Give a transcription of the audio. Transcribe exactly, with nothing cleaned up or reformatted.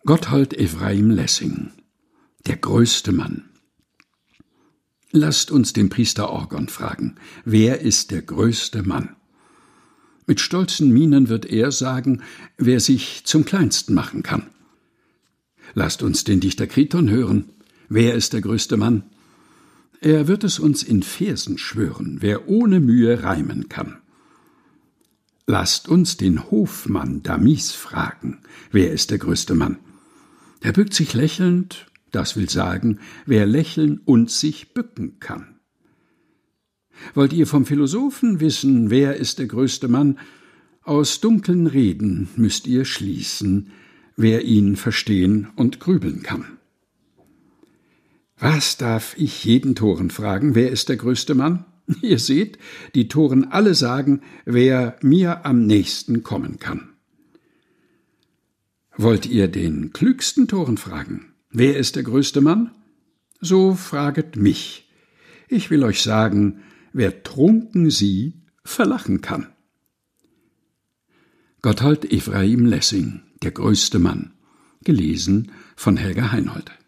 Gotthold Ephraim Lessing, der größte Mann. Lasst uns den Priester Orgon fragen, wer ist der größte Mann? Mit stolzen Mienen wird er sagen, wer sich zum Kleinsten machen kann. Lasst uns den Dichter Kriton hören, wer ist der größte Mann? Er wird es uns in Versen schwören, wer ohne Mühe reimen kann. Lasst uns den Hofmann Damis fragen, wer ist der größte Mann? Er bückt sich lächelnd, das will sagen, wer lächeln und sich bücken kann. Wollt ihr vom Philosophen wissen, wer ist der größte Mann? Aus dunklen Reden müsst ihr schließen, wer ihn verstehen und grübeln kann. Was darf ich jeden Toren fragen, wer ist der größte Mann? Ihr seht, die Toren alle sagen, wer mir am nächsten kommen kann. Wollt ihr den klügsten Toren fragen, wer ist der größte Mann? So fraget mich. Ich will euch sagen, wer trunken sie verlachen kann. Gotthold Ephraim Lessing, der größte Mann. Gelesen von Helga Heinold.